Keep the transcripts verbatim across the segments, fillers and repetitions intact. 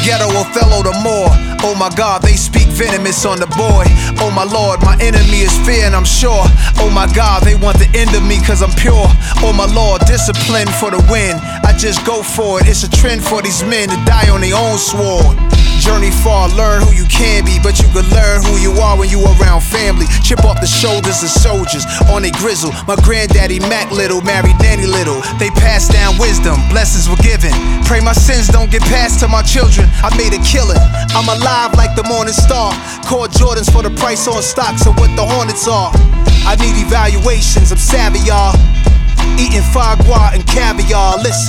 ghetto Othello the Moor. Oh my God, they speak venomous on the boy. Oh my Lord, my enemy is fear and I'm sure. Oh my God, they want the end of me cause I'm pure. Oh my Lord, discipline for the win. I just go for it, it's a trend for these men to die on their own sword. Journey far, learn who you can be, but you can learn who you are when you around family. Chip off the shoulders of soldiers on a grizzle. My granddaddy Mac Little married Nanny Little. They passed down wisdom, blessings were given. Pray my sins don't get passed to my children. I made a killing, I'm alive like the morning star. Caught Jordans for the price on stocks of what the Hornets are. I need evaluations, I'm savvy y'all. Eating foie gras and caviar, listen.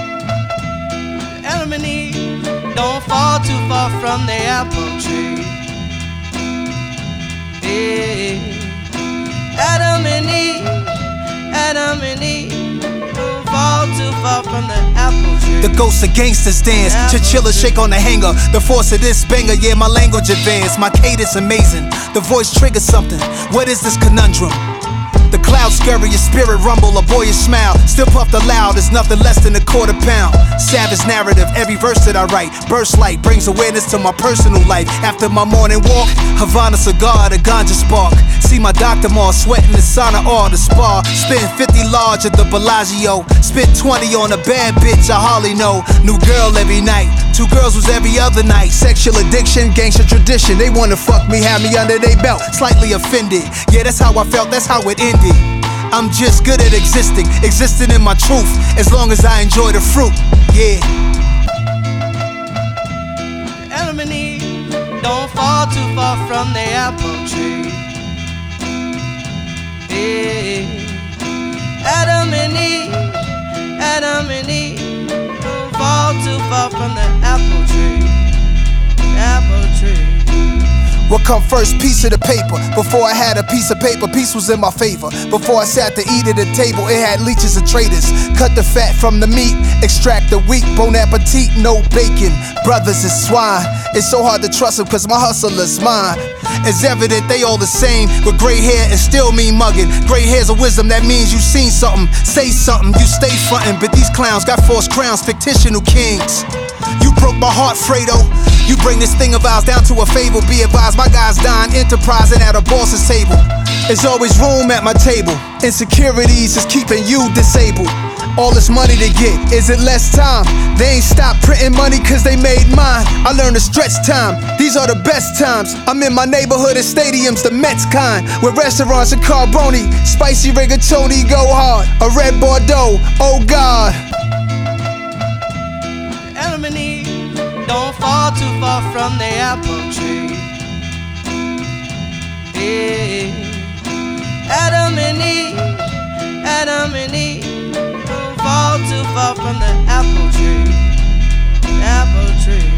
Adam and Eve don't fall too far from the apple tree. Hey. Adam and Eve, Adam and Eve don't fall too far from the apple tree. The ghosts of gangsters dance, chinchilla shake on the hanger. The force of this banger, yeah, my language advanced. My cadence amazing, the voice triggers something. What is this conundrum? The cloud scurry, your spirit rumble, a boyish smile. Still puffed aloud, it's nothing less than a quarter pound. Savage narrative, every verse that I write. Burst light, brings awareness to my personal life. After my morning walk, Havana cigar, the ganja spark. See my doctor more, sweating the sauna or the spa. Spend fifty large at the Bellagio. Spent twenty on a bad bitch I hardly know. New girl every night, two girls was every other night. Sexual addiction, gangster tradition. They wanna fuck me, have me under their belt. Slightly offended, yeah, that's how I felt, that's how it ended. I'm just good at existing, existing in my truth, as long as I enjoy the fruit, yeah. Adam and Eve don't fall too far from the apple tree. Hey. Adam and Eve, Adam and Eve don't fall too far from the apple tree. Apple tree. What come first, piece of the paper? Before I had a piece of paper, peace was in my favor. Before I sat to eat at the table, it had leeches and traitors. Cut the fat from the meat, extract the weak, bon appetit, no bacon. Brothers is swine, it's so hard to trust them cause my hustle is mine. It's evident they all the same, with gray hair and still mean mugging. Gray hair's a wisdom, that means you seen something. Say something, you stay frontin', but these clowns got false crowns, fictitional kings. You broke my heart, Fredo. You bring this thing of ours down to a fable. Be advised, my guys dying, enterprising at a boss's table. There's always room at my table. Insecurities is keeping you disabled. All this money to get, is it less time? They ain't stopped printing money cause they made mine. I learned to stretch time, these are the best times. I'm in my neighborhood and stadiums, the Mets kind. With restaurants and Carboni, spicy rigatoni, go hard. A red Bordeaux, oh God. Adam and Eve don't fall too far from the apple tree. Hey. Adam and Eve, Adam and Eve don't fall too far from the apple tree. Apple tree.